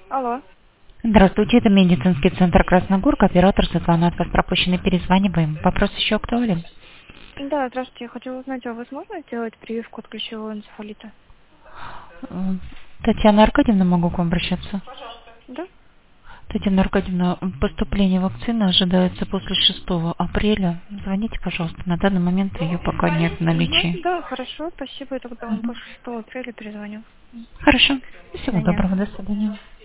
Алло. Здравствуйте, это медицинский центр Красногорка, оператор Светлана, от вас пропущенный, перезваниваем. Вопрос еще актуален? Да, здравствуйте. Я хотела узнать, а возможно сделать прививку от ключевого энцефалита? Татьяна Аркадьевна, могу к вам обращаться? Да? Татьяна Аркадьевна, поступление вакцины ожидается после 6 апреля. Звоните, пожалуйста, на данный момент ее пока нет в наличии. Да, хорошо, спасибо. Я тогда вам Мгм. после 6 апреля перезвоню. Хорошо, До всего свидания. доброго, до свидания.